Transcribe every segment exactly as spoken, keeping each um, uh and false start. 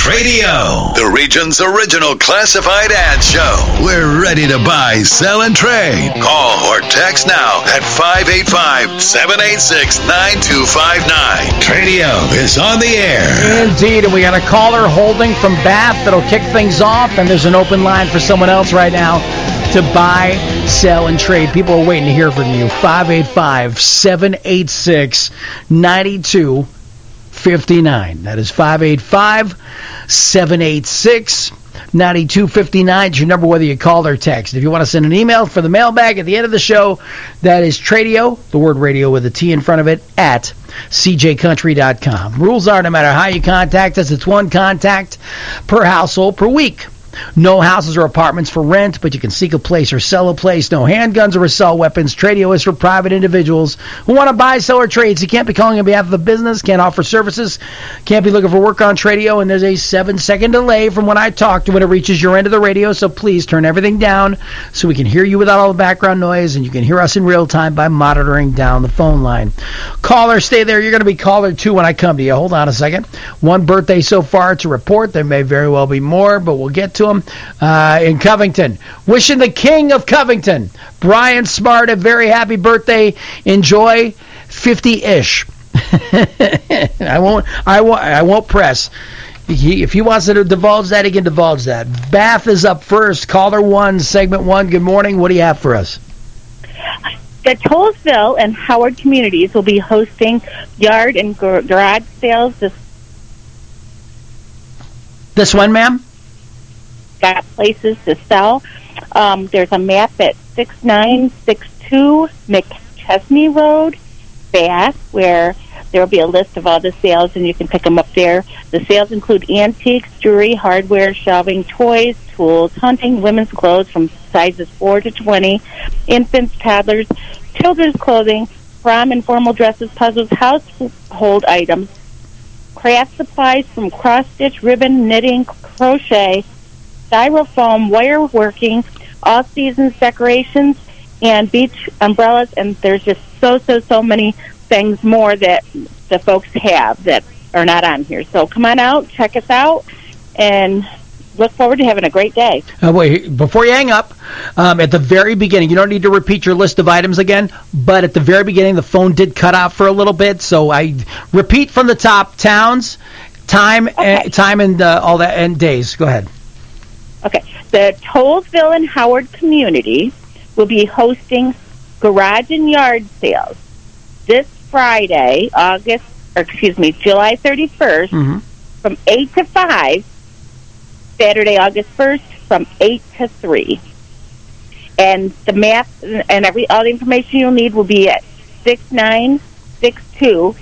Tradio, the region's original classified ad show. We're ready to buy, sell, and trade. Call or text now at five eight five, seven eight six, nine two five nine. Tradio is on the air. Indeed, and we got a caller holding from Bath that'll kick things off, and there's an open line for someone else right now to buy, sell, and trade. People are waiting to hear from you. five eight five, seven eight six, nine two five nine. That is five eight five, seven eight six, nine two five nine. It's your number whether you call or text. If you want to send an email for the mailbag at the end of the show, that is Tradio, the word radio with a T in front of it, at c j country dot com. Rules are no matter how you contact us, it's one contact per household per week. No houses or apartments for rent, but you can seek a place or sell a place. No handguns or assault weapons. Tradio is for private individuals who want to buy, sell, or trade. So you can't be calling on behalf of a business, can't offer services, can't be looking for work on Tradio, and there's a seven-second delay from when I talk to when it reaches your end of the radio, so please turn everything down so we can hear you without all the background noise, and you can hear us in real time by monitoring down the phone line. Caller, stay there. You're going to be caller two when I come to you. Hold on a second. One birthday so far to report. There may very well be more, but we'll get to them. Uh, in Covington. Wishing the king of Covington, Brian Smart, a very happy birthday. Enjoy fifty-ish. I won't I won't I won't press. He, if he wants to divulge that, he can divulge that. Bath is up first. Caller one, segment one. Good morning. What do you have for us? The Tollsville and Howard communities will be hosting yard and garage sales this This one, ma'am? Got places to sell. Um, there's a map at six nine six two McChesney Road, Bath, where there will be a list of all the sales, and you can pick them up there. The sales include antiques, jewelry, hardware, shelving, toys, tools, hunting, women's clothes from sizes four to twenty, infants, toddlers, children's clothing, prom and formal dresses, puzzles, household items, craft supplies from cross-stitch, ribbon, knitting, crochet, styrofoam, wire working, all seasons decorations, and beach umbrellas, and there's just so, so, so many things more that the folks have that are not on here. So come on out, check us out, and look forward to having a great day. Uh, wait, before you hang up, um, at the very beginning, you don't need to repeat your list of items again, but at the very beginning, the phone did cut out for a little bit, so I repeat from the top, towns, time, okay. uh, time and uh, all that, and days. Go ahead. Okay, the Tollsville and Howard community will be hosting garage and yard sales this Friday, August, or excuse me, July thirty-first, mm-hmm. from eight to five, Saturday, August first, from eight to three. And the map and every all the information you'll need will be at six nine six two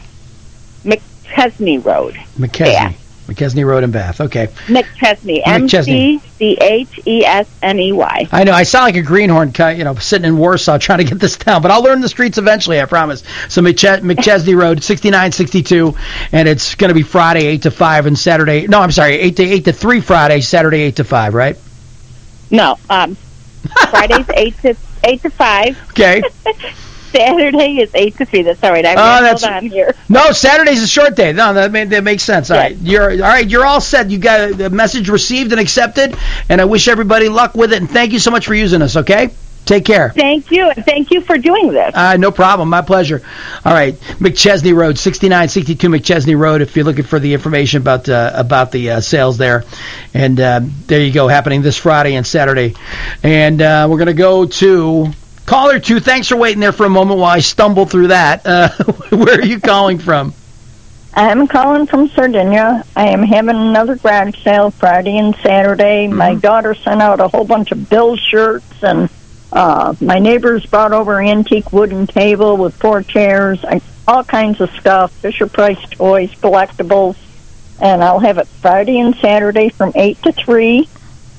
McChesney Road. McChesney. Bath. McChesney Road in Bath. Okay. McChesney. M C C H E S N E Y. I know. I sound like a greenhorn, you know, sitting in Warsaw trying to get this down, but I'll learn the streets eventually, I promise. So McChes- McChesney Road, sixty-nine sixty-two, and it's going to be Friday eight to five and Saturday. No, I'm sorry, eight to eight to three Friday, Saturday eight to five, right? No. Um, Friday's eight to eight to five. Okay. Saturday is eight to three. That's all right. I'm oh, that's, hold on here. No, Saturday's a short day. No, that, may, that makes sense. All yes. right, you're all right. You're all set. You got the message received and accepted, and I wish everybody luck with it. And thank you so much for using us. Okay, take care. Thank you, and thank you for doing this. Uh, no problem. My pleasure. All right, McChesney Road, sixty-nine sixty-two McChesney Road. If you're looking for the information about uh, about the uh, sales there, and uh, there you go, happening this Friday and Saturday, and uh, we're gonna go to. Caller two, thanks for waiting there for a moment while I stumble through that. Uh, where are you calling from? I'm calling from Sardinia. I am having another garage sale Friday and Saturday. Mm-hmm. My daughter sent out a whole bunch of Bill shirts, and uh, my neighbors brought over an antique wooden table with four chairs, and all kinds of stuff, Fisher-Price toys, collectibles. And I'll have it Friday and Saturday from eight to three,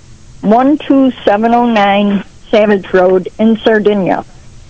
one two seven oh nine Savage Road in Sardinia.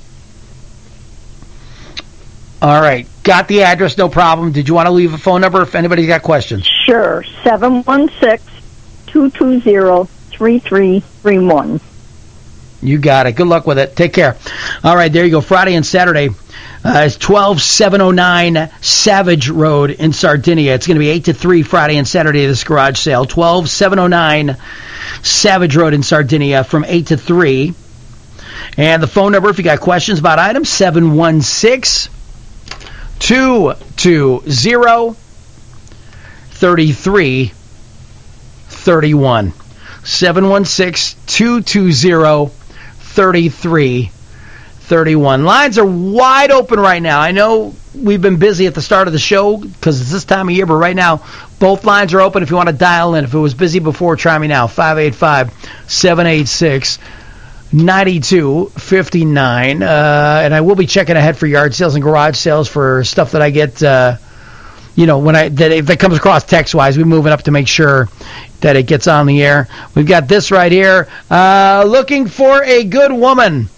All right. Got the address, no problem. Did you want to leave a phone number if anybody's got questions? Sure. seven one six, two two zero, three three three one. You got it. Good luck with it. Take care. All right, there you go. Friday and Saturday. Uh, it's twelve seven oh nine Savage Road in Sardinia. It's going to be eight to three Friday and Saturday, this garage sale. twelve seven oh nine Savage Road in Sardinia from eight to three. And the phone number, if you got questions about items, seven one six, two two zero, three three three one. seven one six, two two zero, three three three one. Lines are wide open right now. I know we've been busy at the start of the show because it's this time of year, but right now both lines are open if you want to dial in. If it was busy before, try me now. five eight five, seven eight six, nine two five nine. Uh, and I will be checking ahead for yard sales and garage sales for stuff that I get, uh, you know, when I that if it comes across text-wise, we're moving up to make sure that it gets on the air. We've got this right here. Uh, looking for a good woman.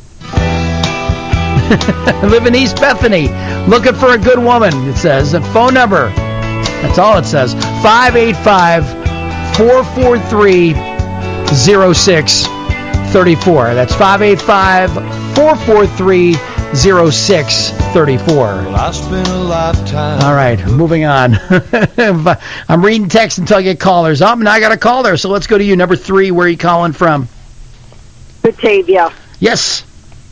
Live in East Bethany. Looking for a good woman, it says. A phone number. That's all it says. five eight five, four four three, zero six three four. That's five eight five, four four three, zero six three four. Well, I spent a lifetime. All right, moving on. I'm reading text until I get callers. Oh, now I got a caller, so let's go to you. Number three, where are you calling from? Batavia. Yes.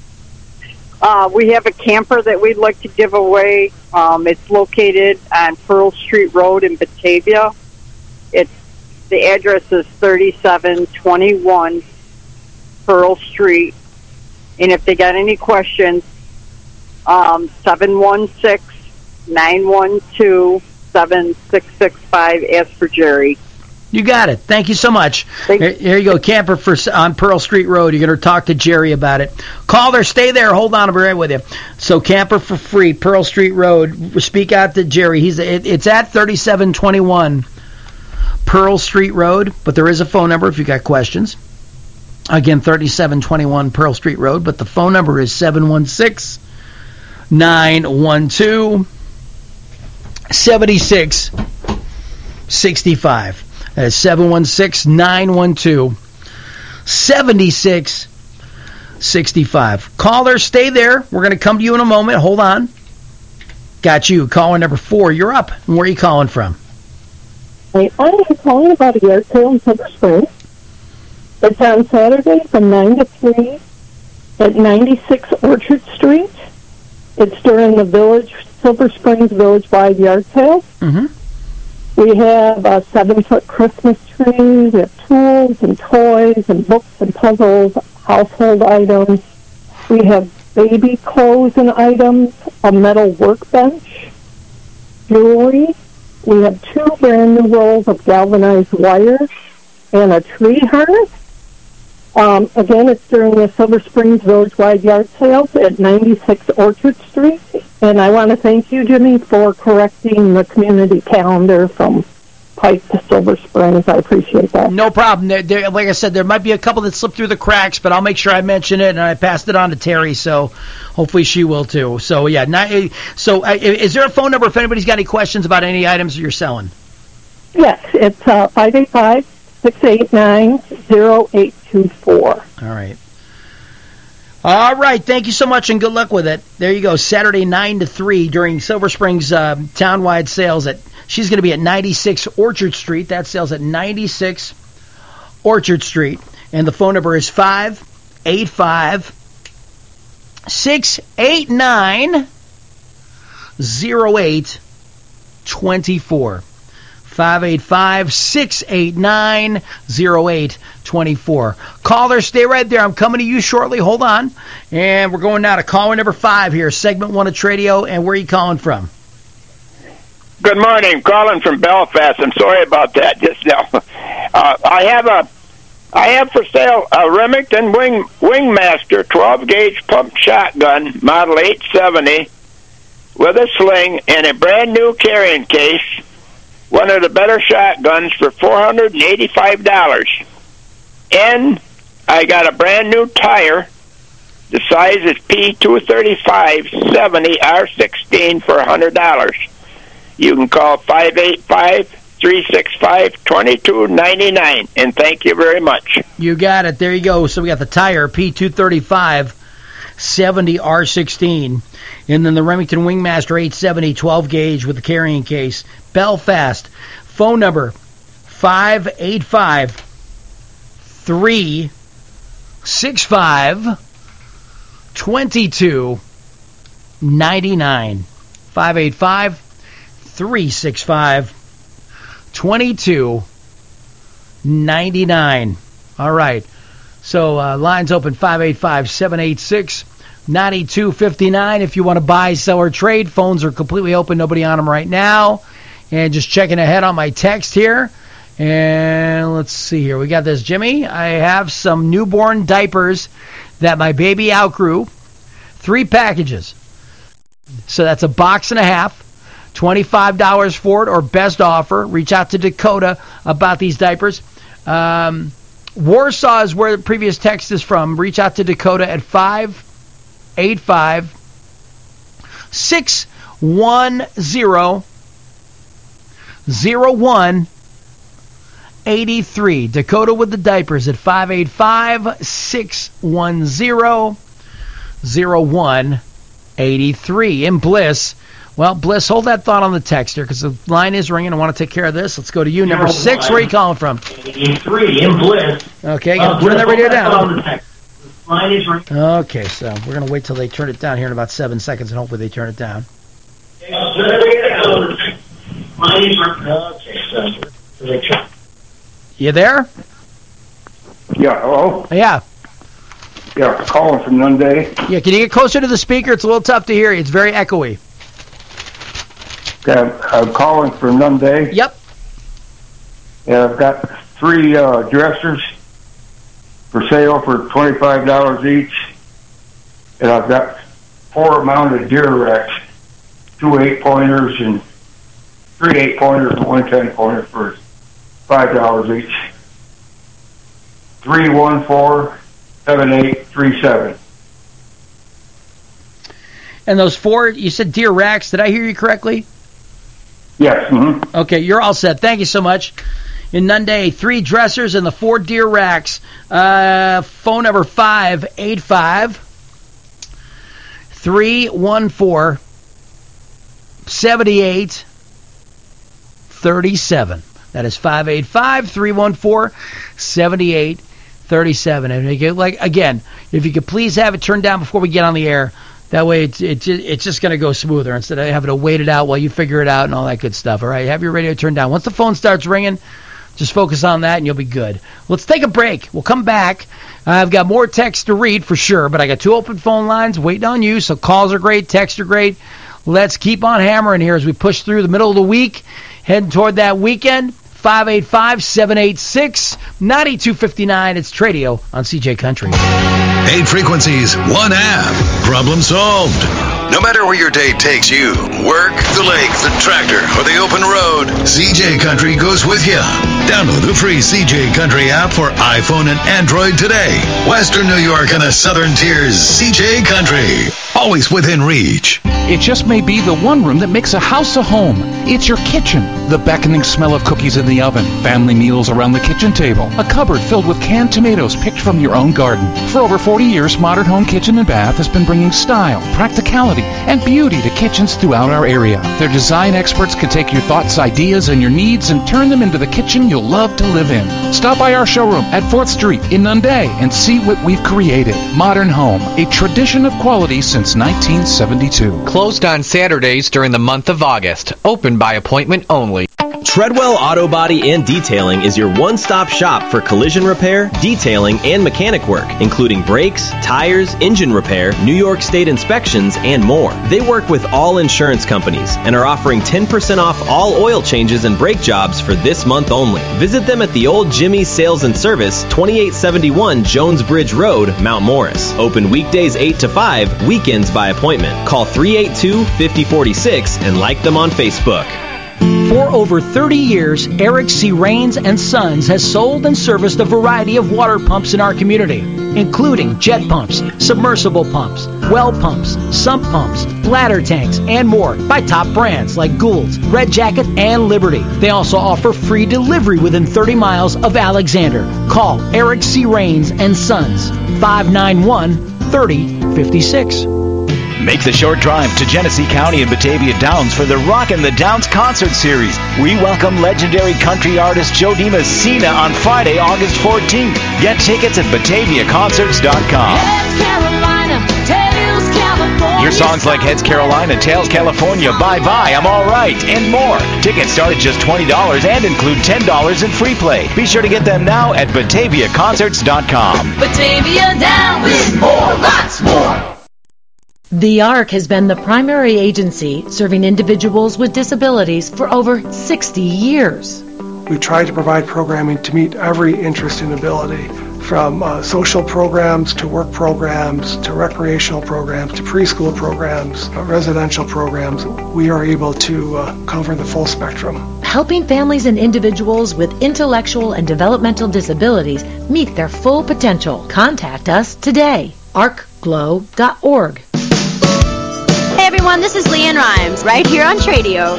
Uh, we have a camper that we'd like to give away. Um, it's located on Pearl Street Road in Batavia. It's the address is thirty-seven twenty-one Pearl Street. And if they got any questions, um, seven one six, nine one two, seven six six five. Ask for Jerry. You got it. Thank you so much. Here, here you go, camper for on Pearl Street Road. You're going to talk to Jerry about it. Call there, stay there. Hold on, I'll be right with you. So camper for free, Pearl Street Road. Speak out to Jerry. He's it, it's at thirty-seven twenty-one Pearl Street Road, but there is a phone number if you got questions. Again, thirty-seven twenty-one Pearl Street Road, but the phone number is seven one six, nine one two, seven six six five. That is seven one six, nine one two, seven six six five. Caller, stay there. We're going to come to you in a moment. Hold on. Got you. Caller number four. You're up. And where are you calling from? I am calling about a yard sale in Silver Springs. It's on Saturday from nine to three at ninety-six Orchard Street. It's during the Village Silver Springs Village-wide yard sale. Mm-hmm. We have a seven-foot Christmas tree. We have tools and toys and books and puzzles, household items. We have baby clothes and items, a metal workbench, jewelry. We have two brand-new rolls of galvanized wire and a tree harness. Um, again, it's during the Silver Springs Village-wide yard sales at ninety-six Orchard Street. And I want to thank you, Jimmy, for correcting the community calendar from Pike to Silver Springs. I appreciate that. No problem. There, there, like I said, there might be a couple that slipped through the cracks, but I'll make sure I mention it, and I passed it on to Terry, so hopefully she will too. So, yeah. Not, so, uh, is there a phone number if anybody's got any questions about any items you're selling? Yes, it's uh, five eight five, six eight nine, zero eight two four. All right. All right, thank you so much, and good luck with it. There you go, Saturday nine to three during Silver Springs uh, town-wide sales. At she's going to be at ninety-six Orchard Street. That sales at ninety-six Orchard Street. And the phone number is five eight five, six eight nine, zero eight two four. five eight five, six eight nine, zero eight two four. Caller, stay right there. I'm coming to you shortly. Hold on. And we're going now to caller number five here, segment one of Tradio. And where are you calling from? Good morning. Calling from Belfast. I'm sorry about that just now. Uh, I have a, I have for sale a Remington Wing Wingmaster twelve gauge pump shotgun, model eight seventy, with a sling and a brand new carrying case. One of the better shotguns for four hundred eighty-five dollars. And I got a brand new tire. The size is P two thirty-five seventy R sixteen for one hundred dollars. You can call five eight five, three six five, two two nine nine. And thank you very much. You got it. There you go. So we got the tire, P two thirty-five seventy R sixteen. And then the Remington Wingmaster eight seventy twelve gauge with the carrying case. Belfast. Phone number five eight five, three six five, two two nine nine. five eight five, three six five, two two nine nine. All right. So uh, lines open five eight five, seven eight six, nine two five nine. If you want to buy, sell, or trade, phones are completely open. Nobody on them right now. And just checking ahead on my text here. And let's see here. We got this, Jimmy. I have some newborn diapers that my baby outgrew. Three packages. So that's a box and a half. twenty-five dollars for it, or best offer. Reach out to Dakota about these diapers. Um, Warsaw is where the previous text is from. Reach out to Dakota at five eight five, six one zero, zero one eight three. Dakota with the diapers at five eight five, six one zero, zero one eight three. In Bliss. Well, Bliss, hold that thought on the text here, because the line is ringing. I want to take care of this. Let's go to you. Number six, where are you calling from? eighty-three, in Bliss. Okay, uh, turn that radio down. On the text. The line is ringing. Okay, so we're going to wait till they turn it down here in about seven seconds, and hopefully they turn it down. Okay, turn that radio down on the text. The line is ringing. Okay, so they try. You there? Yeah, hello? Yeah. Yeah, calling from Nunde. Yeah, can you get closer to the speaker? It's a little tough to hear you. It's very echoey. Yeah, I'm calling from Nunde. Yep. Yeah, I've got three uh, dressers for sale for twenty-five dollars each. And I've got four mounted deer racks, two eight-pointers and three eight-pointers and one ten-pointer for five dollars each. three one four, seven eight three seven. And those four, you said deer racks. Did I hear you correctly? Yes. Mm-hmm. Okay, you're all set. Thank you so much. In Nunde, three dressers and the four deer racks. Uh, phone number five eight five, three one four, seven eight three seven. That is five eight five, three one four, seven eight three seven. And again, like again, if you could please have it turned down before we get on the air. That way, it's it's, it's just going to go smoother instead of having to wait it out while you figure it out and all that good stuff. All right, have your radio turned down. Once the phone starts ringing, just focus on that and you'll be good. Let's take a break. We'll come back. I've got more texts to read for sure, but I got two open phone lines waiting on you. So calls are great, texts are great. Let's keep on hammering here as we push through the middle of the week, heading toward that weekend. five eight five, seven eight six, nine two five nine. It's Tradio on C J Country. Eight frequencies, one app. Problem solved. No matter where your day takes you, work, the lake, the tractor, or the open road, C J Country goes with you. Download the free C J Country app for iPhone and Android today. Western New York and the Southern Tiers, C J Country. Always within reach. It just may be the one room that makes a house a home. It's your kitchen. The beckoning smell of cookies in the oven, family meals around the kitchen table, a cupboard filled with canned tomatoes picked from your own garden. For over forty years, Modern Home Kitchen and Bath has been bringing style, practicality, and beauty to kitchens throughout our area. Their design experts can take your thoughts, ideas, and your needs and turn them into the kitchen you'll love to live in. Stop by our showroom at fourth Street in Nunde and see what we've created. Modern Home, a tradition of quality since nineteen seventy-two. Closed on Saturdays during the month of August. Open by appointment only. Treadwell Auto Body and Detailing is your one-stop shop for collision repair, detailing, and mechanic work, including brakes, tires, engine repair, New York State inspections, and more. They work with all insurance companies and are offering ten percent off all oil changes and brake jobs for this month only. Visit them at the Old Jimmy's Sales and Service, twenty-eight seventy-one Jones Bridge Road, Mount Morris. Open weekdays eight to five, weekends by appointment. Call three eight two, five oh four six and like them on Facebook. For over thirty years, Eric C. Rains and Sons has sold and serviced a variety of water pumps in our community, including jet pumps, submersible pumps, well pumps, sump pumps, bladder tanks, and more by top brands like Gould's, Red Jacket, and Liberty. They also offer free delivery within thirty miles of Alexander. Call Eric C. Rains and Sons, five nine one, thirty fifty-six. Make the short drive to Genesee County and Batavia Downs for the Rockin' the Downs concert series. We welcome legendary country artist Joe DiMessina on Friday, August fourteenth. Get tickets at batavia concerts dot com. Hear songs like Heads Carolina, Tails California, Bye Bye, I'm All Right, and more. Tickets start at just twenty dollars and include ten dollars in free play. Be sure to get them now at batavia concerts dot com. Batavia Downs with more, lots more. The ARC has been the primary agency serving individuals with disabilities for over sixty years. We try to provide programming to meet every interest and ability, from uh, social programs to work programs to recreational programs to preschool programs, uh, residential programs. We are able to uh, cover the full spectrum. Helping families and individuals with intellectual and developmental disabilities meet their full potential. Contact us today. arc glow dot org. Hey everyone, this is Leanne Rhymes, right here on Tradio.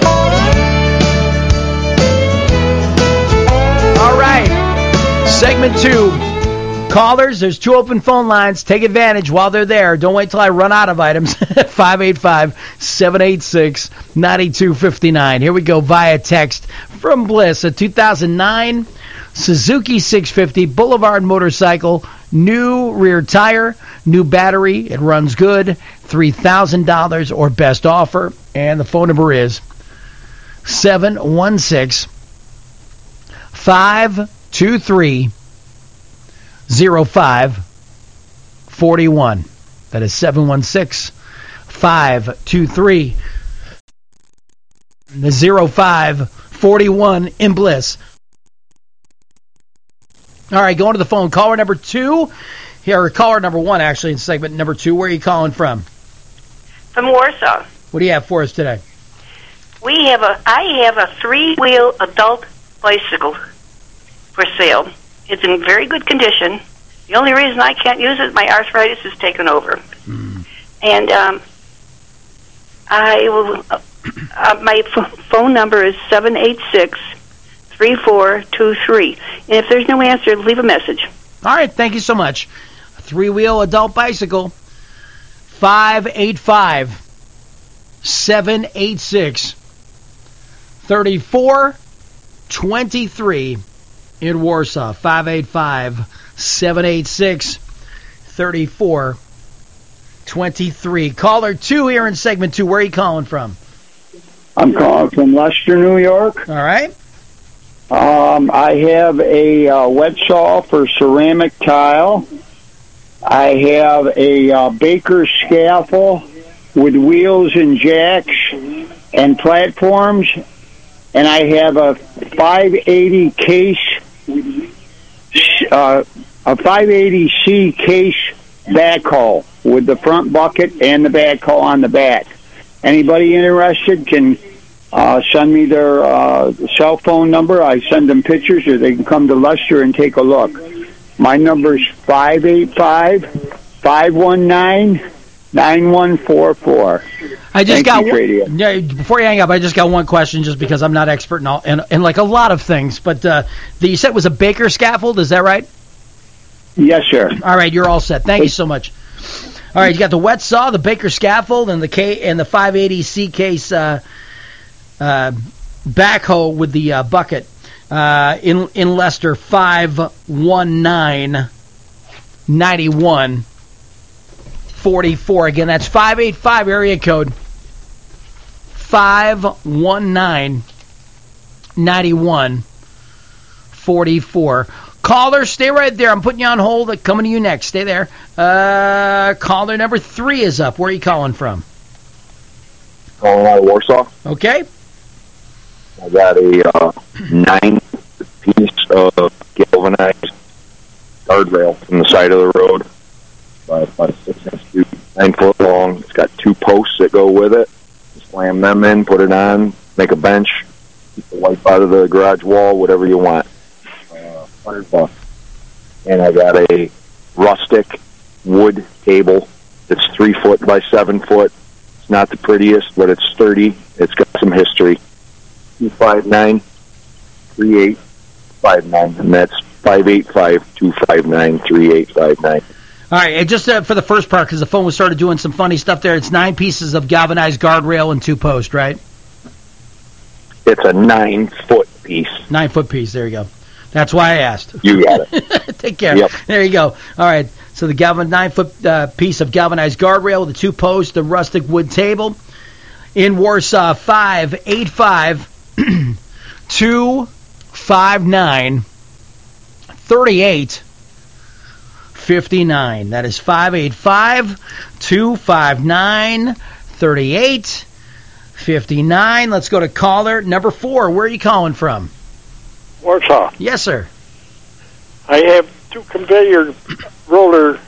All right, segment two. Callers, there's two open phone lines. Take advantage while they're there. Don't wait till I run out of items. five eight five, seven eight six, nine two five nine. Here we go via text from Bliss, a two thousand nine Suzuki six fifty Boulevard motorcycle, new rear tire, new battery. It runs good. three thousand dollars or best offer. And the phone number is seven one six, five two three, zero five four one. That is seven one six, five two three, zero five four one in Bliss. All right, going to the phone. Caller number two. Here, caller number one, actually, in segment number two. Where are you calling from? From Warsaw. What do you have for us today? We have a, I have a three-wheel adult bicycle for sale. It's in very good condition. The only reason I can't use it, my arthritis has taken over. Mm. And um, I will. Uh, uh, my f- phone number is seven eight six, three four two three. And if there's no answer, leave a message. All right, thank you so much. A three-wheel adult bicycle, five eight five, seven eight six, three four two three in Warsaw. five eight five, seven eight six, three four two three. Caller two here in segment two. Where are you calling from? I'm calling from Leicester, New York. All right. Um, I have a uh, wet saw for ceramic tile. I have a uh, baker's scaffold with wheels and jacks and platforms. And I have a five eighty case, uh, a five eighty C case backhoe with the front bucket and the backhoe on the back. Anybody interested can uh, send me their uh, cell phone number. I send them pictures, or they can come to Leicester and take a look. My number is five eight five, five one nine, nine one four four. I just Thank got you, one, yeah, before you hang up, I just got one question, just because I'm not expert in all in, in like a lot of things. But uh, the, you said it was a Baker scaffold, is that right? Yes, sir. All right, you're all set. Thank you so much. All right, you got the wet saw, the Baker scaffold, and the K and the five eighty C case uh, uh, backhoe with the uh, bucket uh, in in Leicester. five one nine, nine one four four. Again, that's five eight five area code five one nine, nine one four four. Caller, stay right there. I'm putting you on hold. Coming to you next. Stay there. Uh, caller number three is up. Where are you calling from? Calling out of Warsaw. Okay. I got a uh, nine-piece of galvanized guardrail from the side of the road, about, about six inch deep, nine foot long. It's got two posts that go with it. Slam them in, put it on, make a bench, keep the light out of the garage wall, whatever you want. Hundred bucks. And I got a rustic wood table that's three foot by seven foot. It's not the prettiest, but it's sturdy. It's got some history. Two five nine three eight five nine, and that's five eight five two five nine three eight five nine. All right, and just uh, for the first part, because the phone was started doing some funny stuff there, it's nine pieces of galvanized guardrail and two posts, right? It's a nine-foot piece. Nine-foot piece, there you go. That's why I asked. You got it. Take care. Yep. There you go. All right, so the galvan nine-foot uh, piece of galvanized guardrail, the two posts, the rustic wood table. In Warsaw, five eight five, two five nine, three eight five nine. That is five eight five, two five nine, three eight five nine. Let's go to caller number four. Where are you calling from? Warsaw. Yes, sir. I have two conveyor roller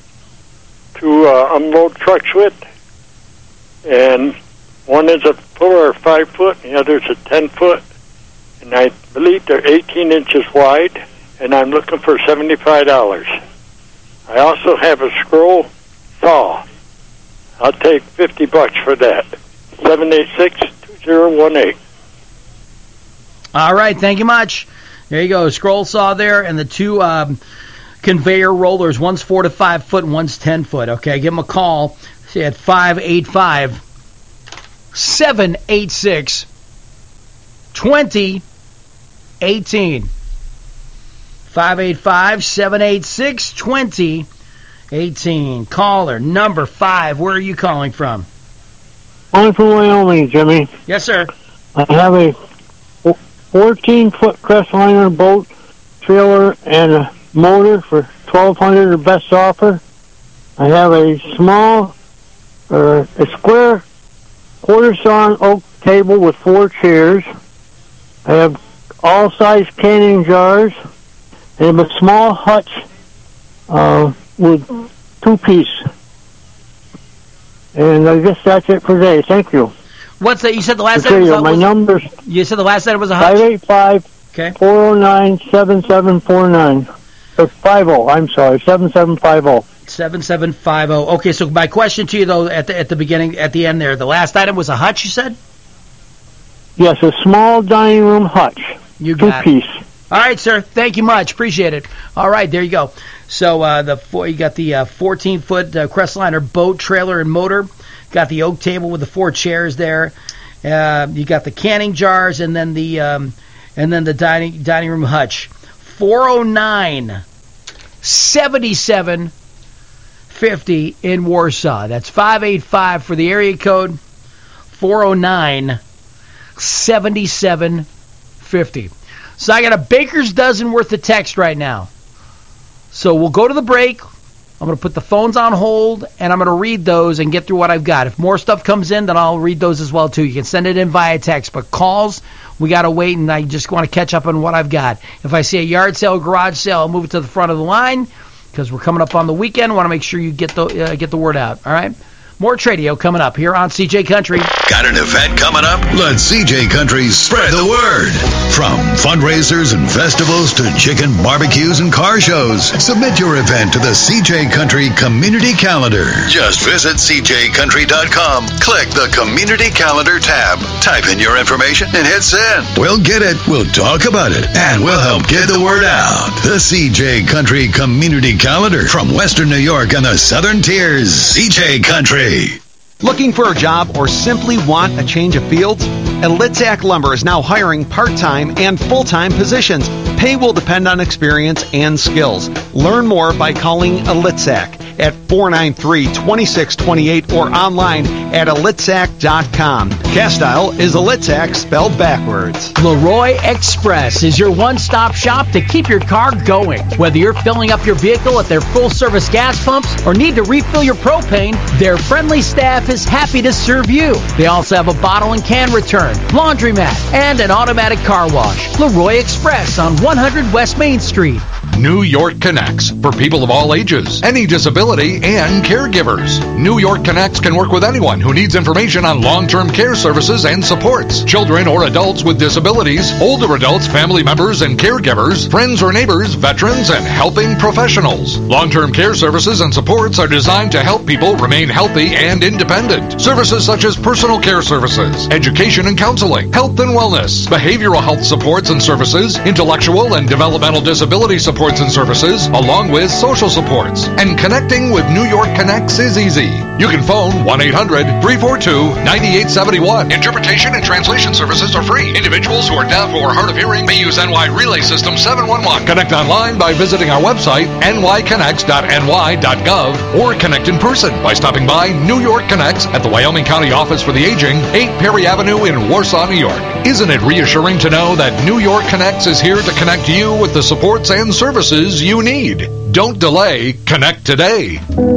to uh, unload trucks with, and one is a four or five foot, and the other is a ten foot, and I believe they're eighteen inches wide, and I'm looking for seventy-five dollars. I also have a scroll saw. I'll take fifty bucks for that. seven eight six, two zero one eight. All right, thank you much. There you go, scroll saw there, and the two um, conveyor rollers. One's four to five foot, and one's ten foot. Okay, give them a call. See at five eight five, seven eight six, twenty eighteen. five eight five, seven eight six, twenty eighteen. Caller number five. Where are you calling from? I'm from Wyoming, Jimmy. Yes, sir. I have a fourteen-foot Crestliner boat trailer and a motor for twelve hundred dollars, the best offer. I have a small, uh, a square quarter-sawn oak table with four chairs. I have all-size canning jars. I have a small hutch uh, with two-piece. And I guess that's it for today. Thank you. What's that? You said the last okay, item was a, my was, numbers. You said the last item was a hutch? five eight five, okay. four oh nine, seven seven four nine. It's five oh, I'm sorry, seven seven five oh. seven seven five oh. Okay, so my question to you, though, at the, at the beginning, at the end there, the last item was a hutch, you said? Yes, a small dining room hutch. You got Two-piece. it. All right, sir. Thank you much. Appreciate it. All right, there you go. So uh, the four, you got the uh, fourteen-foot uh, Crestliner boat trailer and motor. Got the oak table with the four chairs there. Uh, you got the canning jars and then the um, and then the dining dining room hutch. four oh nine, seventy-seven fifty in Warsaw. That's five eight five for the area code. four oh nine, seventy-seven fifty. So I got a baker's dozen worth of text right now. So we'll go to the break. I'm going to put the phones on hold, and I'm going to read those and get through what I've got. If more stuff comes in, then I'll read those as well, too. You can send it in via text. But calls, we got to wait, and I just want to catch up on what I've got. If I see a yard sale, garage sale, I'll move it to the front of the line because we're coming up on the weekend. I want to make sure you get the uh, get the word out, all right? More Tradio coming up here on C J Country. Got an event coming up? Let C J Country spread the word. From fundraisers and festivals to chicken barbecues and car shows, submit your event to the C J Country Community Calendar. Just visit C J country dot com, click the Community Calendar tab, type in your information, and hit send. We'll get it, we'll talk about it, and we'll help get the word out. The C J Country Community Calendar from Western New York and the Southern Tiers. C J Country. Looking for a job or simply want a change of fields? Elitzak Lumber is now hiring part-time and full-time positions. Pay will depend on experience and skills. Learn more by calling Elitzak at four nine three, two six two eight or online at elitzak dot com. Castile is Elitzak spelled backwards. Leroy Express is your one-stop shop to keep your car going. Whether you're filling up your vehicle at their full-service gas pumps or need to refill your propane, their friendly staff is happy to serve you. They also have a bottle and can return, laundromat, and an automatic car wash. Leroy Express on one hundred West Main Street. New York Connects for people of all ages, any disability, and caregivers. New York Connects can work with anyone who needs information on long-term care services and supports. Children or adults with disabilities, older adults, family members, and caregivers, friends or neighbors, veterans, and helping professionals. Long-term care services and supports are designed to help people remain healthy and independent. Services such as personal care services, education and counseling, health and wellness, behavioral health supports and services, intellectual and developmental disability support, supports and services, along with social supports. And connecting with New York Connects is easy. You can phone one eight hundred, three four two, nine eight seven one. Interpretation and translation services are free. Individuals who are deaf or hard of hearing may use N Y Relay System seven one one. Connect online by visiting our website, n y connects dot n y dot gov, or connect in person by stopping by New York Connects at the Wyoming County Office for the Aging, eight Perry Avenue in Warsaw, New York. Isn't it reassuring to know that New York Connects is here to connect you with the supports and services you need? Don't delay. Connect today.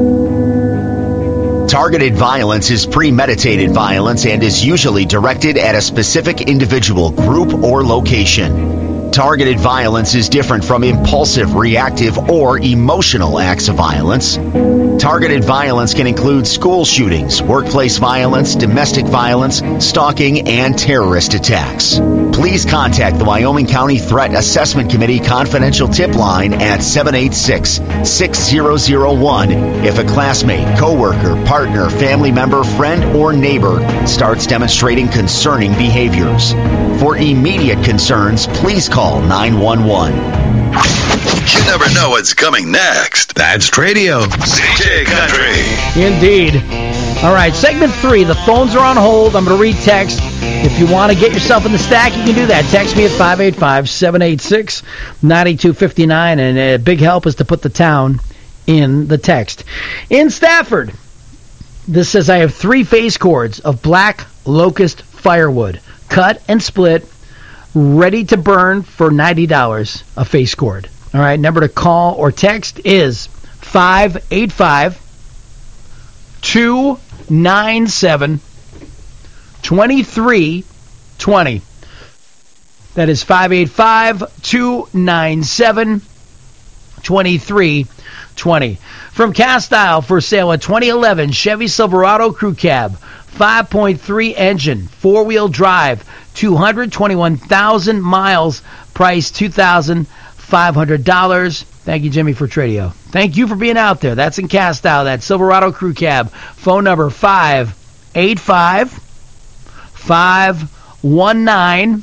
Targeted violence is premeditated violence and is usually directed at a specific individual, group, or location. Targeted violence is different from impulsive, reactive, or emotional acts of violence. Targeted violence can include school shootings, workplace violence, domestic violence, stalking, and terrorist attacks. Please contact the Wyoming County Threat Assessment Committee confidential tip line at seven eight six, six zero zero one if a classmate, coworker, partner, family member, friend, or neighbor starts demonstrating concerning behaviors. For immediate concerns, please call nine one one. You never know what's coming next. That's Tradio, C J Country. Indeed. All right, segment three. The phones are on hold. I'm going to read text. If you want to get yourself in the stack, you can do that. Text me at five eight five, seven eight six, nine two five nine. And a big help is to put the town in the text. In Stafford, this says I have three face cords of black locust firewood, cut and split, ready to burn for ninety dollars a face cord. All right, number to call or text is five eight five, two nine seven, two three two zero. That is five eight five, two nine seven, two three two zero. From Castile, for sale a twenty eleven Chevy Silverado Crew Cab, five point three engine, four-wheel drive, two hundred twenty-one thousand miles, price two thousand five hundred dollars. Thank you, Jimmy, for Tradio. Thank you for being out there. That's in Castile, that Silverado Crew Cab. Phone number five eight five, five one nine,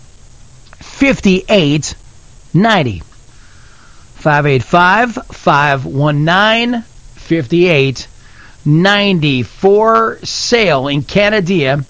five eight nine zero. five eight five, five one nine, five eight nine zero. For sale in Canada.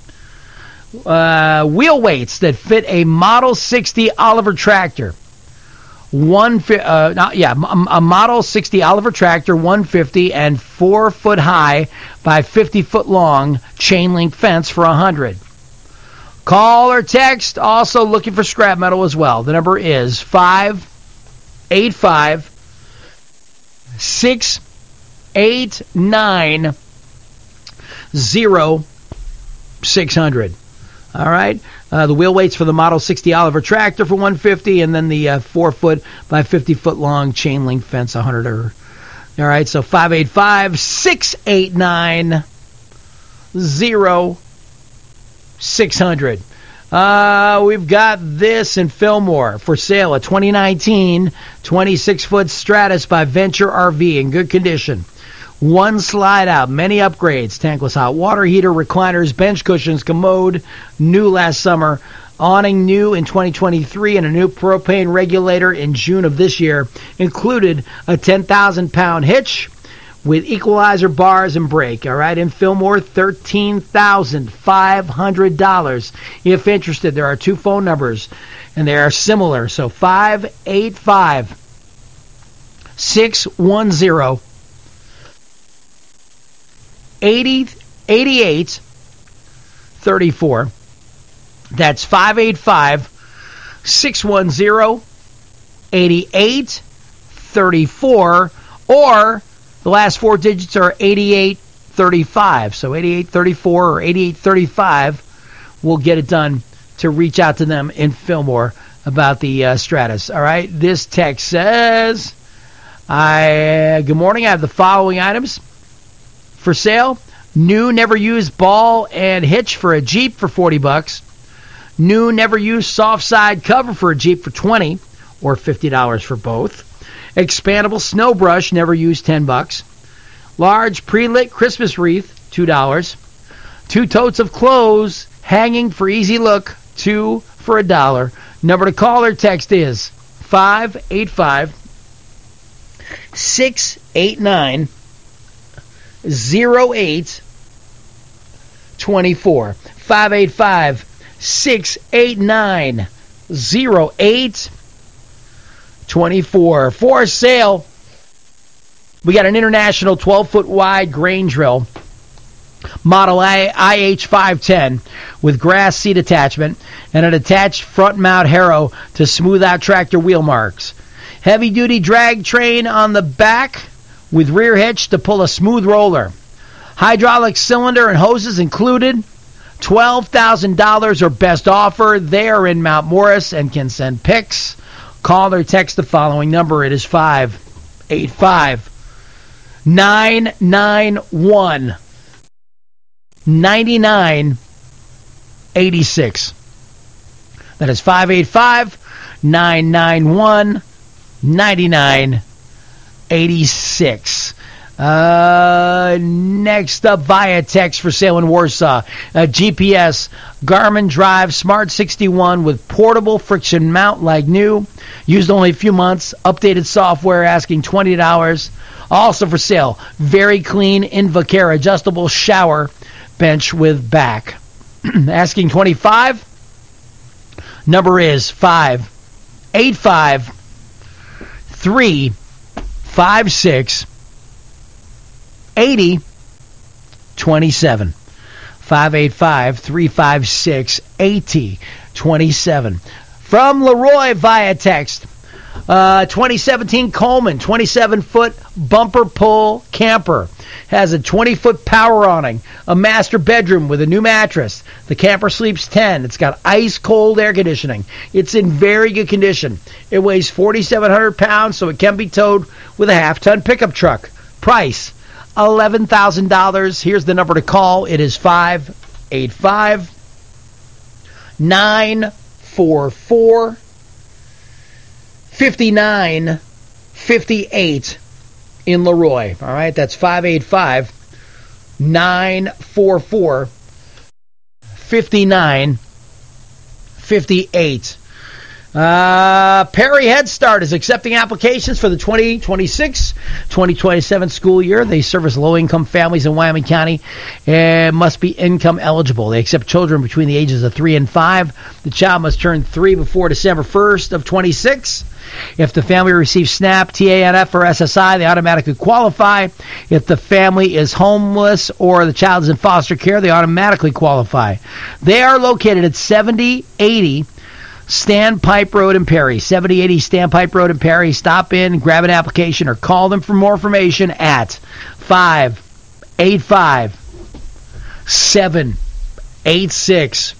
Uh, wheel weights that fit a Model sixty Oliver tractor. One, uh, not, yeah, a Model sixty Oliver tractor, one fifty, and four foot high by fifty foot long chain link fence for a hundred. Call or text. Also looking for scrap metal as well. The number is five eight five, six eight nine, zero six hundred. All right. Uh, the wheel weights for the Model sixty Oliver tractor for one fifty, and then the uh, four foot by fifty foot long chain link fence one hundred. Or, all right. So five eight five, six eight nine, zero six hundred. Uh, we've got this in Fillmore for sale, a twenty nineteen twenty-six foot Stratus by Venture R V in good condition. One slide out, many upgrades, tankless hot water heater, recliners, bench cushions, commode, new last summer, awning new in twenty twenty-three, and a new propane regulator in June of this year. Included a ten thousand pound hitch with equalizer bars and brake. All right, in Fillmore, thirteen thousand five hundred dollars. If interested, there are two phone numbers, and they are similar. So five eight five, six one zero, eighty, eighty-eight, thirty-four. That's five eight five, six one zero, eighty-eight, thirty-four, or the last four digits are eighty-eight thirty-five. So eighty-eight thirty-four or eighty-eight thirty-five will get it done to reach out to them in Fillmore about the uh, Stratus. All right, this text says, I, good morning, I have the following items for sale. New never used ball and hitch for a Jeep for forty bucks. New never used soft side cover for a Jeep for twenty, or fifty dollars for both. Expandable snow brush, never used, ten bucks. Large pre-lit Christmas wreath, two dollars. Two totes of clothes hanging for easy look, two for a dollar. Number to call or text is five eight five, six eight nine, zero eight two four. five eight five, six eight nine, zero eight two four. For sale, we got an international twelve-foot wide grain drill, model I H five ten, with grass seat attachment and an attached front mount harrow to smooth out tractor wheel marks. Heavy-duty drag train on the back with rear hitch to pull a smooth roller. Hydraulic cylinder and hoses included. twelve thousand dollars or best offer. They are in Mount Morris and can send pics. Call or text the following number. It is five eight five, nine nine one, nine nine eight six. That is five eight five, nine nine one, nine nine eight six. Uh, next up, via text for sale in Warsaw. A G P S Garmin Drive Smart sixty-one with portable friction mount like new. Used only a few months. Updated software asking twenty dollars. Also for sale, very clean Invacare adjustable shower bench with back. Asking twenty-five dollars. Number is five eight five, three five six, eighty twenty-seven. five eight five, three five six, eighty twenty-seven. From Leroy via text. Uh, twenty seventeen Coleman, twenty-seven foot bumper pull camper. Has a twenty foot power awning, a master bedroom with a new mattress. The camper sleeps ten. It's got ice cold air conditioning. It's in very good condition. It weighs forty-seven hundred pounds, so it can be towed with a half ton pickup truck. Price eleven thousand dollars. Here's the number to call. It is five eight five, nine four four, five nine five eight in Leroy. All right, that's five eight five, nine four four, five nine five eight. Uh, Perry Head Start is accepting applications for the twenty twenty-six twenty twenty-seven school year. They service low-income families in Wyoming County and must be income eligible. They accept children between the ages of three and five. The child must turn three before December first of twenty-six. If the family receives SNAP, T A N F, or S S I, they automatically qualify. If the family is homeless or the child is in foster care, they automatically qualify. They are located at seventy eighty Standpipe Road in Perry. seventy eighty Standpipe Road in Perry. Stop in, grab an application, or call them for more information at five eight five, seven eight six,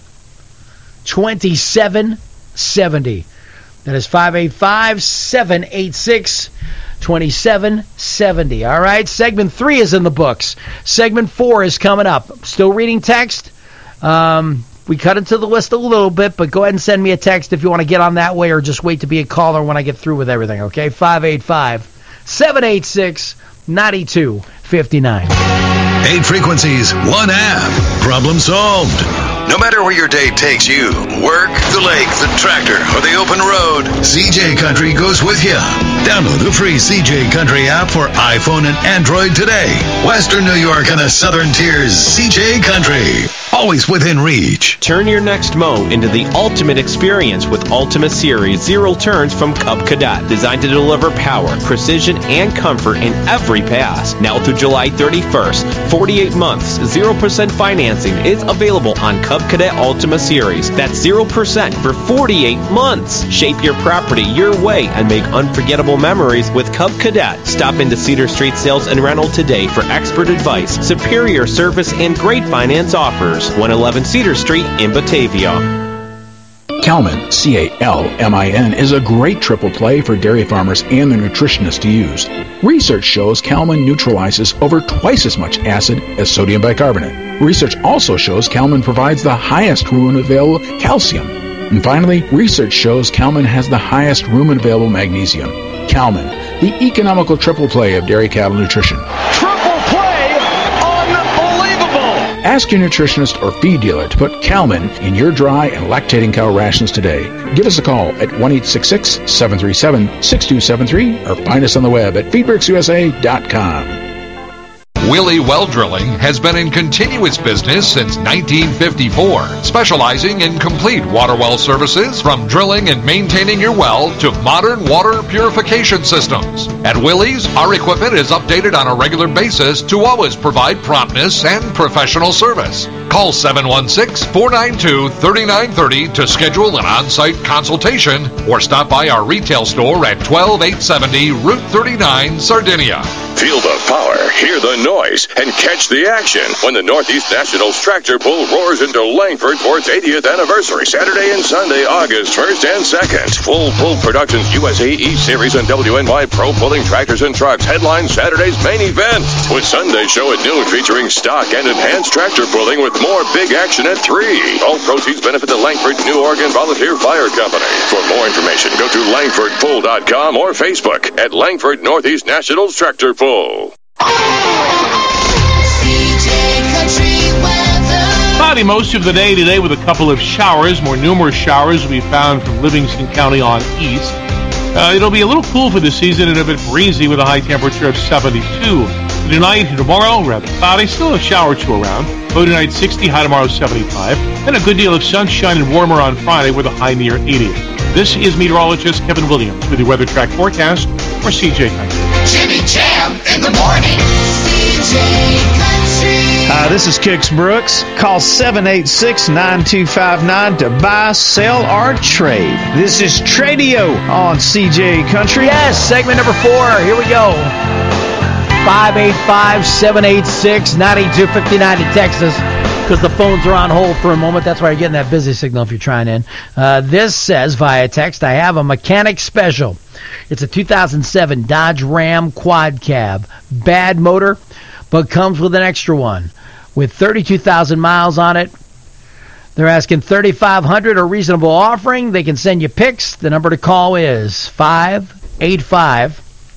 two seven seven zero. That is five eight five, seven eight six, two seven seven zero. All right, segment three is in the books. Segment four is coming up. Still reading text. Um... We cut into the list a little bit, but go ahead and send me a text if you want to get on that way, or just wait to be a caller when I get through with everything, okay? five eight five, seven eight six, nine two five nine. Eight frequencies, one app. Problem solved. No matter where your day takes you, work, the lake, the tractor, or the open road, C J Country goes with you. Download the free C J Country app for iPhone and Android today. Western New York and the Southern Tiers, C J Country. Always within reach. Turn your next mow into the ultimate experience with Ultima Series Zero Turns from Cub Cadet. Designed to deliver power, precision, and comfort in every pass. Now through July thirty-first, forty-eight months, zero percent financing is available on Cub Cadet Ultima Series. That's zero percent for forty-eight months. Shape your property your way and make unforgettable memories with Cub Cadet. Stop into Cedar Street Sales and Rental today for expert advice, superior service, and great finance offers. one eleven Cedar Street in Batavia. Calmin, C A L M I N, is a great triple play for dairy farmers and their nutritionists to use. Research shows Calmin neutralizes over twice as much acid as sodium bicarbonate. Research also shows Calmin provides the highest rumen-available calcium. And finally, research shows Calmin has the highest rumen-available magnesium. Calmin, the economical triple play of dairy cattle nutrition. Triple play, unbelievable! Ask your nutritionist or feed dealer to put Calman in your dry and lactating cow rations today. Give us a call at one eight six six, seven three seven, six two seven three or find us on the web at feedworks u s a dot com. Willie Well Drilling has been in continuous business since nineteen fifty-four, specializing in complete water well services from drilling and maintaining your well to modern water purification systems. At Willie's, our equipment is updated on a regular basis to always provide promptness and professional service. Call seven one six, four nine two, three nine three zero to schedule an on-site consultation or stop by our retail store at twelve eight seventy Route thirty-nine, Sardinia. Feel the power, hear the noise, and catch the action when the Northeast Nationals Tractor Pull roars into Langford for its eightieth anniversary, Saturday and Sunday, August first and second. Full Pull Productions U S A E-Series and W N Y Pro Pulling Tractors and Trucks headline Saturday's main event, with Sunday show at noon featuring stock and enhanced tractor pulling with more big action at three. All proceeds benefit the Langford New Oregon Volunteer Fire Company. For more information, go to langford pull dot com or Facebook at Langford Northeast Nationals Tractor Pull. Cloudy most of the day today with a couple of showers. More numerous showers will be found from Livingston County on east. Uh, it'll be a little cool for the season and a bit breezy with a high temperature of seventy-two. Tonight and tomorrow, rather cloudy, still a shower or two around. Low tonight sixty, high tomorrow seventy-five. And a good deal of sunshine and warmer on Friday with a high near eighty. This is meteorologist Kevin Williams with the Weather Track forecast for C J Country. Jimmy Jam in the morning. C J Country. Hi, this is Kix Brooks. Call seven eight six, nine two five nine to buy, sell, or trade. This is Tradio on C J Country. Yes, segment number four. Here we go. five eight five, seven eight six, nine two five nine to text us because the phones are on hold for a moment. That's why you're getting that busy signal if you're trying in. Uh, this says via text, I have a mechanic special. It's a two thousand seven Dodge Ram Quad Cab. Bad motor, but comes with an extra one. With thirty-two thousand miles on it, they're asking thirty-five hundred dollars or reasonable offering. They can send you pics. The number to call is five eight five,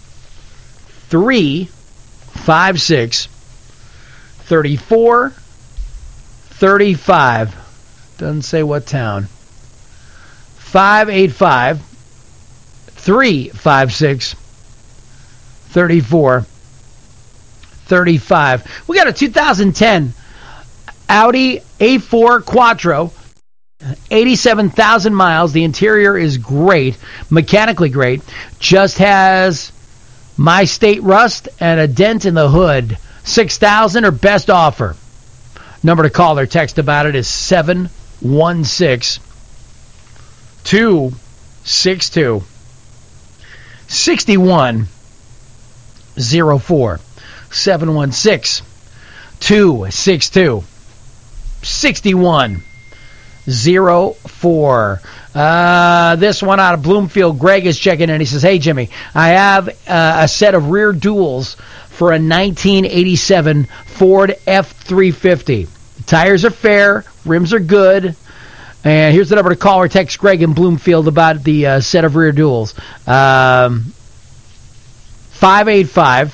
three five six, three four three five. Doesn't say what town. five eight five, three five six, three four three five. We got a two thousand ten Audi A four Quattro, eighty-seven thousand miles. The interior is great, mechanically great. Just has My State rust and a dent in the hood. six thousand dollars or best offer. Number to call or text about it is seven one six, two six two, six one zero four. seven one six, two six two, six one zero four. Uh, this one out of Bloomfield, Greg is checking in. He says, hey, Jimmy, I have uh, a set of rear duals for a nineteen eighty-seven Ford F three fifty. The tires are fair, rims are good. And here's the number to call or text Greg in Bloomfield about the uh, set of rear duals. Um, five eight five,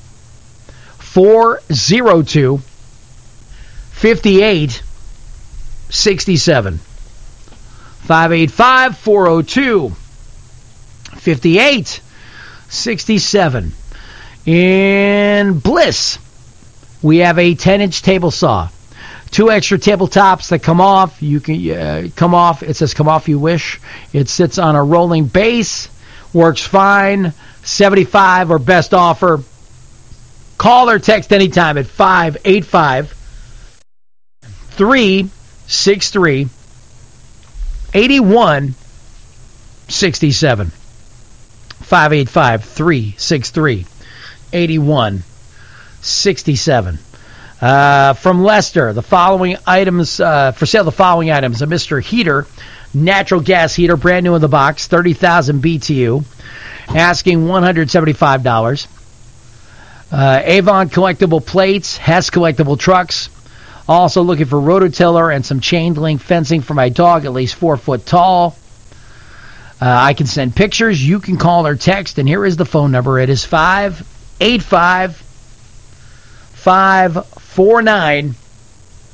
four oh two, five eight six seven. five eight five, four oh two, five eight six seven. In Bliss, we have a ten-inch table saw. Two extra tabletops that come off. You can uh, come off. It says come off you wish. It sits on a rolling base. Works fine. seventy-five or best offer. Call or text anytime at five eight five, three six three, eight one six seven. five eight five, three six three, eight one six seven. Uh, from Lester, the following items, uh, for sale, the following items. A Mister Heater, natural gas heater, brand new in the box, thirty thousand B T U, asking one hundred seventy-five dollars. Uh, Avon collectible plates, Hess collectible trucks. Also looking for rototiller and some chain link fencing for my dog, at least four foot tall. Uh, I can send pictures. You can call or text, and here is the phone number. It is five eight five, five four nine,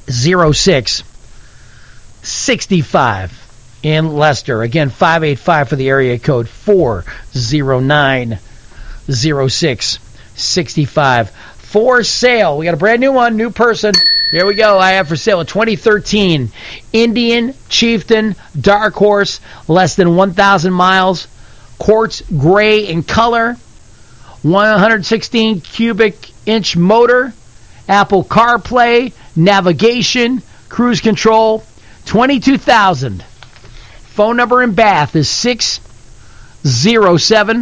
oh six six five in Leicester. Again, five eight five for the area code, four oh nine oh six six five. For sale, we got a brand new one, new person. Here we go. I have for sale a twenty thirteen Indian Chieftain Dark Horse, less than one thousand miles, quartz gray in color, one hundred sixteen cubic inch motor, Apple CarPlay, navigation, cruise control, twenty-two thousand. Phone number in Bath is six oh seven,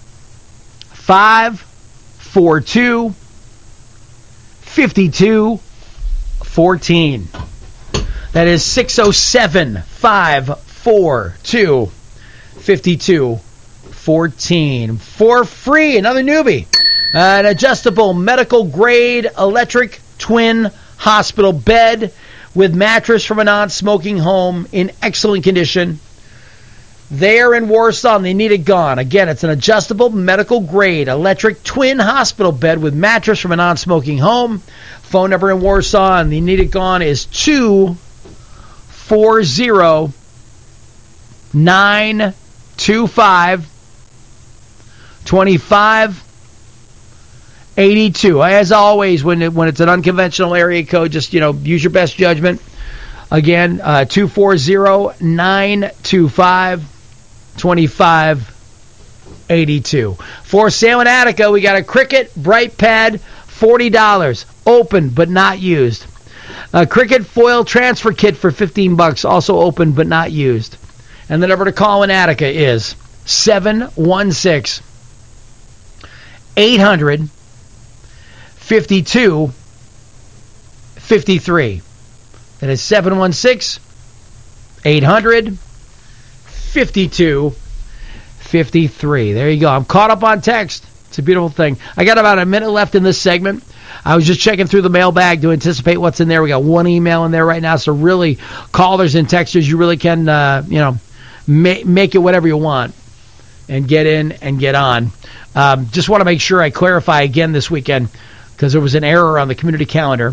five four two, five two one four. That is six oh seven, five four two, five two one four. For free, another newbie. Uh, an adjustable medical grade electric twin hospital bed with mattress from a non-smoking home in excellent condition. There in Warsaw, they need it gone. Again, it's an adjustable medical grade electric twin hospital bed with mattress from a non-smoking home. Phone number in Warsaw and the need it gone is two four zero, nine two five, two five eight two. As always, when it, when it's an unconventional area code, just, you know, use your best judgment. Again, uh, two four zero, nine two five, two five eight two. For sale in Attica, we got a Cricket Bright Pad, forty dollars. Open but not used. A Cricket Foil Transfer Kit for fifteen bucks, also open but not used. And the number to call in Attica is seven one six, eight hundred, fifty-two fifty-three. That is seven one six, eight hundred, fifty-two fifty-three. There you go. I'm caught up on text. It's a beautiful thing. I got about a minute left in this segment. I was just checking through the mailbag to anticipate what's in there. We got one email in there right now, so really, callers and texters, you really can, uh, you know, ma- make it whatever you want and get in and get on. Um, just want to make sure I clarify again this weekend, because there was an error on the community calendar.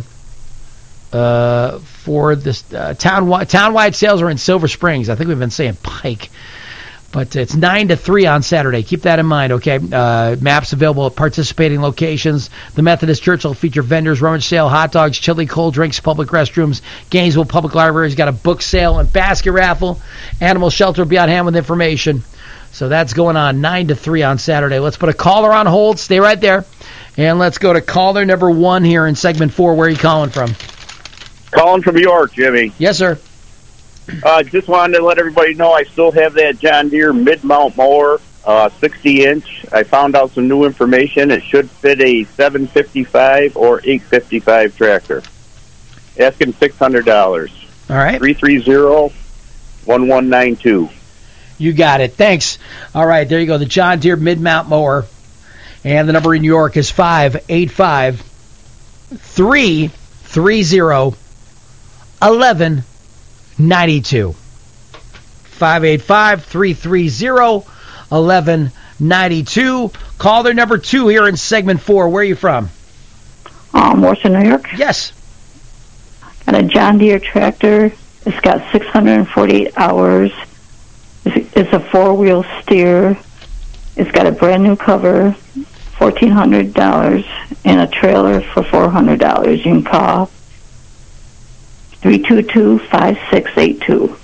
Uh, for this uh, town town-wide sales are in Silver Springs. I think we've been saying Pike, but it's nine to three on Saturday. Keep that in mind, okay? Uh, maps available at participating locations. The Methodist Church will feature vendors, rummage sale, hot dogs, chili, cold drinks, public restrooms. Gainesville Public Library's got a book sale and basket raffle. Animal Shelter will be on hand with information. So that's going on nine to three on Saturday. Let's put a caller on hold. Stay right there. And let's go to caller number one here in segment four. Where are you calling from? Calling from York, Jimmy. Yes, sir. Uh, just wanted to let everybody know I still have that John Deere mid-mount mower, uh, sixty inch. I found out some new information. It should fit a seven fifty-five or eight fifty-five tractor. Asking six hundred dollars. All right. three three zero, one one nine two. You got it. Thanks. All right, there you go. The John Deere mid-mount mower. And the number in New York is five eight five, three three zero, one one nine two. five eight five, three three zero, one one nine two. Caller number two here in segment four. Where are you from? Um, Western New York. Yes. Got a John Deere tractor. It's got six hundred forty-eight hours. It's, it's a four-wheel steer. It's got a brand new cover, fourteen hundred dollars, and a trailer for four hundred dollars. You can call three two two, five six eight two.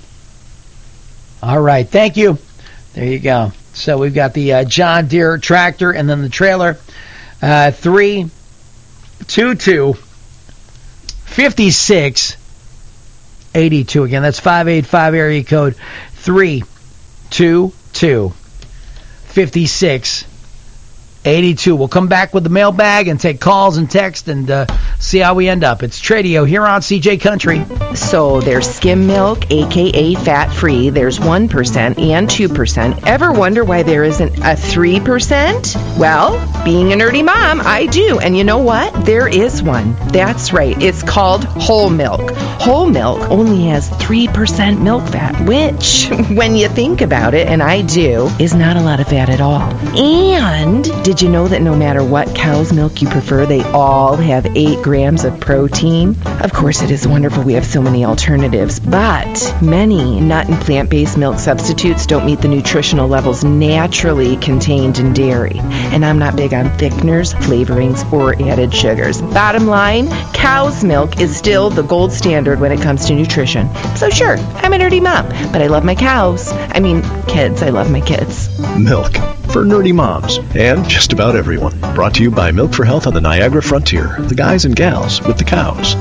All right, thank you. There you go. So we've got the uh, John Deere tractor and then the trailer. Uh, three two two, five six eight two. Again, that's five eight five area code three two two, five six eight two. We'll come back with the mailbag and take calls and text and uh, see how we end up. It's Tradio here on C J Country. So there's skim milk, a k a fat-free. There's one percent and two percent. Ever wonder why there isn't a three percent? Well, being a nerdy mom, I do. And you know what? There is one. That's right. It's called whole milk. Whole milk only has three percent milk fat, which, when you think about it, and I do, is not a lot of fat at all. And Did you know that no matter what cow's milk you prefer, they all have eight grams of protein? Of course, it is wonderful we have so many alternatives, but many nut and plant-based milk substitutes don't meet the nutritional levels naturally contained in dairy. And I'm not big on thickeners, flavorings, or added sugars. Bottom line, cow's milk is still the gold standard when it comes to nutrition. So sure, I'm a nerdy mom, but I love my cows. I mean, kids. I love my kids. Milk for nerdy moms and just about everyone. Brought to you by Milk for Health on the Niagara Frontier. The guys and gals with the cows.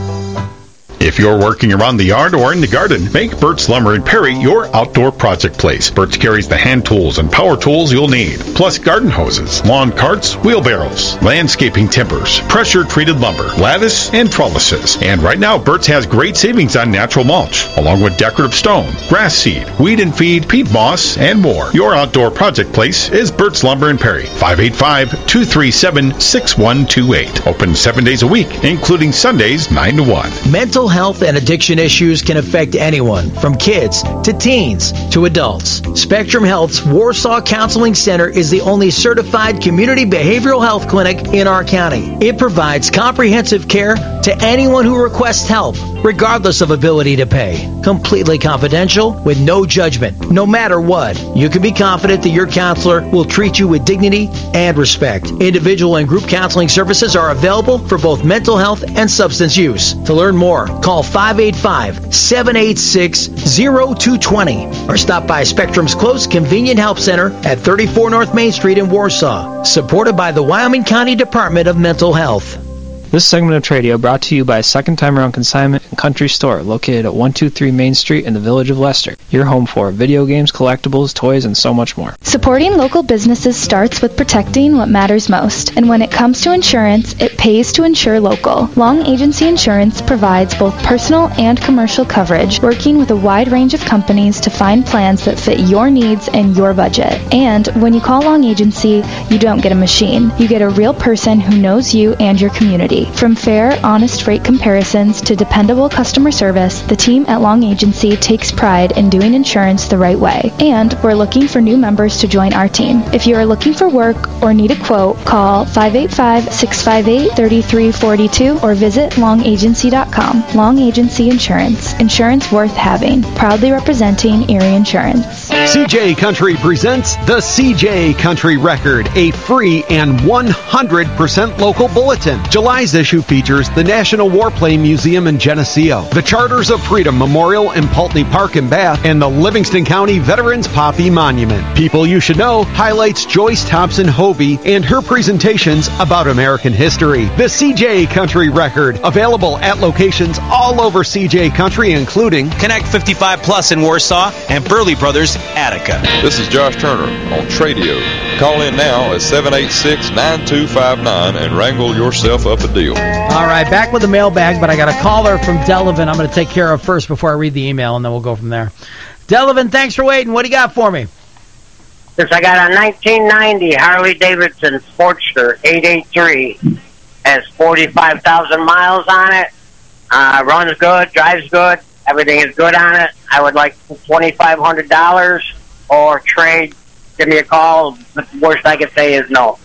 If you're working around the yard or in the garden, make Burt's Lumber and Perry your outdoor project place. Burt's carries the hand tools and power tools you'll need, plus garden hoses, lawn carts, wheelbarrows, landscaping timbers, pressure-treated lumber, lattice, and trellises. And right now, Burt's has great savings on natural mulch, along with decorative stone, grass seed, weed and feed, peat moss, and more. Your outdoor project place is Burt's Lumber and Perry, five eight five, two three seven, six one two eight. Open seven days a week, including Sundays, nine to one. Mental health and addiction issues can affect anyone, from kids to teens to adults. Spectrum Health's Warsaw Counseling Center is the only certified community behavioral health clinic in our county. It provides comprehensive care to anyone who requests help, regardless of ability to pay. Completely confidential, with no judgment, no matter what. You can be confident that your counselor will treat you with dignity and respect. Individual and group counseling services are available for both mental health and substance use. To learn more, call five eight five, seven eight six, zero two two zero or stop by Spectrum's close convenient help center at thirty-four North Main Street in Warsaw. Supported by the Wyoming County Department of Mental Health. This segment of Tradio brought to you by Second Time Around Consignment and Country Store, located at one two three Main Street in the village of Leicester. Your home for video games, collectibles, toys, and so much more. Supporting local businesses starts with protecting what matters most. And when it comes to insurance, it pays to insure local. Long Agency Insurance provides both personal and commercial coverage, working with a wide range of companies to find plans that fit your needs and your budget. And when you call Long Agency, you don't get a machine. You get a real person who knows you and your community. From fair, honest rate comparisons to dependable customer service, the team at Long Agency takes pride in doing insurance the right way. And we're looking for new members to join our team. If you are looking for work or need a quote, call five eight five, six five eight, three three four two or visit long agency dot com. Long Agency Insurance. Insurance worth having. Proudly representing Erie Insurance. C J Country presents the C J Country Record, a free and one hundred percent local bulletin. July's issue features the National Warplane Museum in Geneseo, the Charters of Freedom Memorial in Pulteney Park in Bath, and the Livingston County Veterans Poppy Monument. People You Should Know highlights Joyce Thompson Hovey and her presentations about American history. The C J Country Record, available at locations all over C J Country, including Connect fifty-five Plus in Warsaw and Burley Brothers Attica. This is Josh Turner on Tradio. Call in now at seven eight six, nine two five nine and wrangle yourself up a deal. All right, back with the mailbag, but I got a caller from Delavan I'm going to take care of first before I read the email, and then we'll go from there. Delavan, thanks for waiting. What do you got for me? Yes, I got a nineteen ninety Harley-Davidson Sportster eight eighty-three. Has forty-five thousand miles on it. Uh, runs good, drives good. Everything is good on it. I would like twenty-five hundred dollars or trade. Give me a call. The worst I can say is no.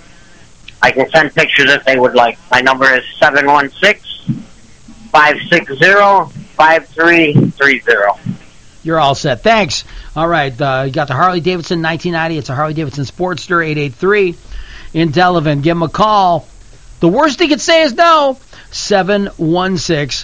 I can send pictures if they would like. My number is seven one six, five six zero, five three three zero. You're all set. Thanks. All right. Uh, you got the Harley-Davidson nineteen ninety. It's a Harley-Davidson Sportster eight eighty-three in Delavan. Give him a call. The worst he could say is no. seven one six,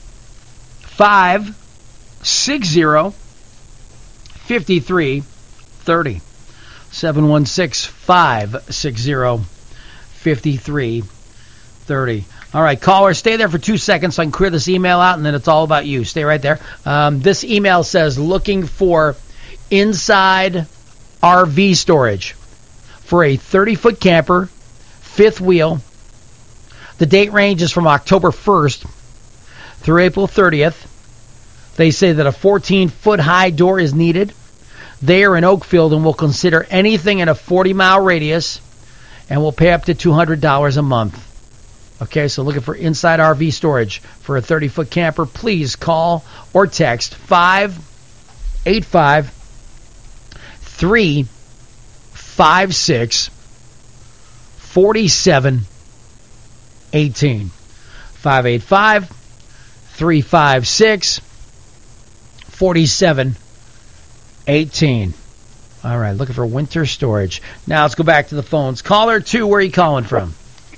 five six zero, five three three zero. seven one six, five six zero, five three three zero. All right, caller, stay there for two seconds so I can clear this email out, and then it's all about you. Stay right there. Um, this email says, looking for inside R V storage for a thirty-foot camper, fifth wheel. The date range is from October first through April thirtieth. They say that a fourteen-foot high door is needed. They are in Oakfield and will consider anything in a forty-mile radius and will pay up to two hundred dollars a month. Okay, so looking for inside R V storage for a thirty-foot camper. Please call or text five eight five, three five six, forty-seven eighteen. five eight five, three five six, four seven one eight. All right, looking for winter storage. Now let's go back to the phones. Caller two, where are you calling from?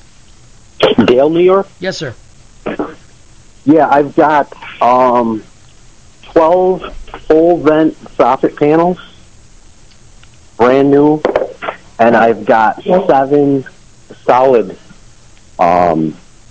Dale, New York? Yes, sir. Yeah, I've got um, twelve full vent soffit panels, brand new, and I've got seven solid um,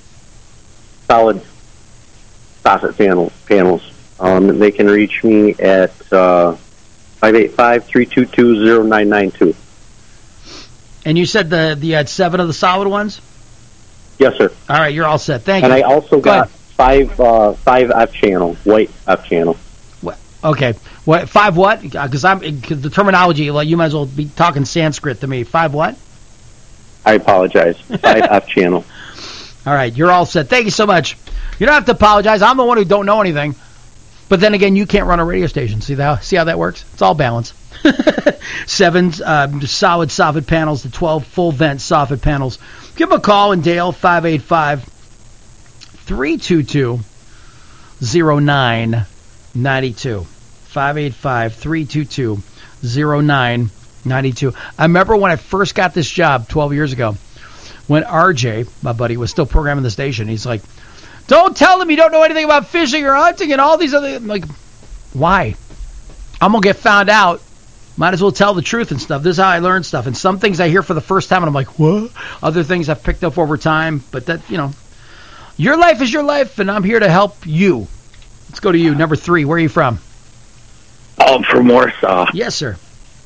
solid soffit panel, panels. Um, they can reach me at uh, five eight five, three two two, zero nine nine two. And you said the you had seven of the solid ones? Yes, sir. All right, you're all set. Thank and you. And I also Go got ahead. five uh, five F channel, white F channel. What? Okay. What? Five what? Because I'm cause the terminology. Well, you might as well be talking Sanskrit to me. Five what? I apologize. Five F channel. All right, you're all set. Thank you so much. You don't have to apologize. I'm the one who don't know anything. But then again, you can't run a radio station. See that? See how that works? It's all balance. Seven uh, solid soffit panels to twelve full vent soffit panels. Give them a call in Dale, five eight five, three two two, zero nine nine two. five eight five, three two two, zero nine nine two. I remember when I first got this job twelve years ago, when R J, my buddy, was still programming the station. He's like, don't tell them you don't know anything about fishing or hunting and all these other... I'm like, why? I'm going to get found out. Might as well tell the truth and stuff. This is how I learn stuff. And some things I hear for the first time, and I'm like, what? Other things I've picked up over time. But that, you know, your life is your life, and I'm here to help you. Let's go to you. Number three, where are you from? I'm from Warsaw. Yes, sir.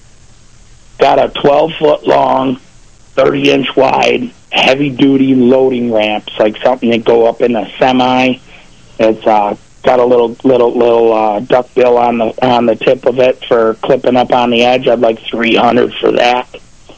Got a twelve-foot long, thirty-inch wide, heavy-duty loading ramps, like something that go up in a semi. It's uh, got a little little little uh, duckbill on the on the tip of it for clipping up on the edge. I'd like three hundred for that.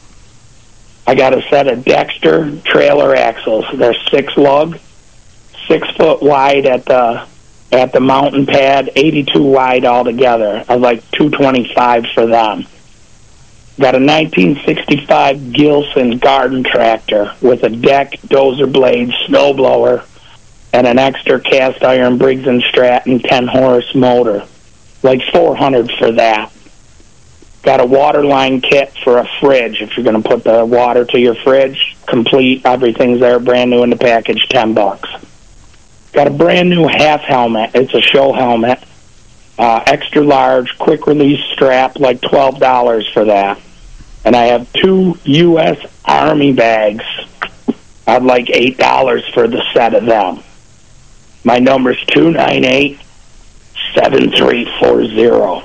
I got a set of Dexter trailer axles. They're six lug, six foot wide at the at the mountain pad, eighty-two wide altogether. I'd like two twenty-five for them. Got a nineteen sixty-five Gilson garden tractor with a deck, dozer blade, snowblower, and an extra cast iron Briggs and Stratton ten horse motor. Like four hundred for that. Got a water line kit for a fridge if you're going to put the water to your fridge. Complete, everything's there, brand new in the package, ten bucks. Got a brand new half helmet. It's a show helmet. Uh, extra large, quick release strap, like twelve dollars for that. And I have two U S Army bags. I'd like eight dollars for the set of them. My number's two nine eight, seven three four zero.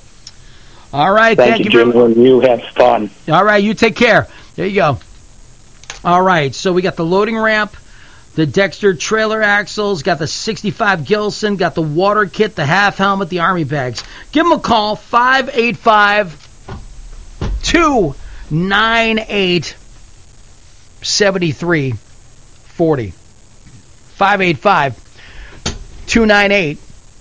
All right, thank, thank you, you. Jim, and you have fun. All right, you take care. There you go. All right, so we got the loading ramp, the Dexter trailer axles, got the sixty-five Gilson, got the water kit, the half helmet, the Army bags. Give them a call, five eight five, two nine eight, seven three four zero. five eight five, two nine eight,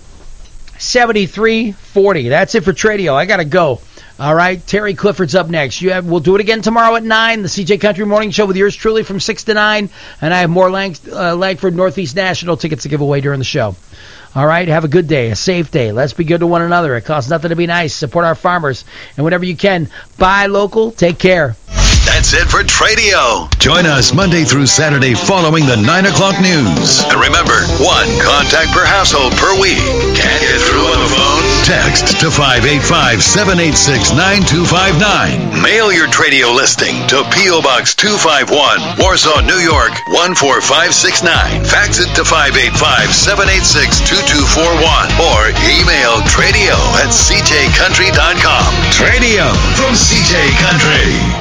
seven three four zero. That's it for Tradio. I got to go. All right, Terry Clifford's up next. You have, we'll do it again tomorrow at nine, the C J Country Morning Show with yours truly from six to nine, and I have more Lang, uh, Langford Northeast National tickets to give away during the show. All right, have a good day, a safe day. Let's be good to one another. It costs nothing to be nice. Support our farmers, and whenever you can, buy local. Take care. That's it for Tradio. Join us Monday through Saturday following the nine o'clock news. And remember, one contact per household per week. Can't get through on the phone? Text to five eight five, seven eight six, nine two five nine. Mail your Tradio listing to P O Box two five one, Warsaw, New York, one four five six nine. Fax it to five eight five, seven eight six, two two four one. Or email Tradio at c j country dot com. Tradio from C J Country.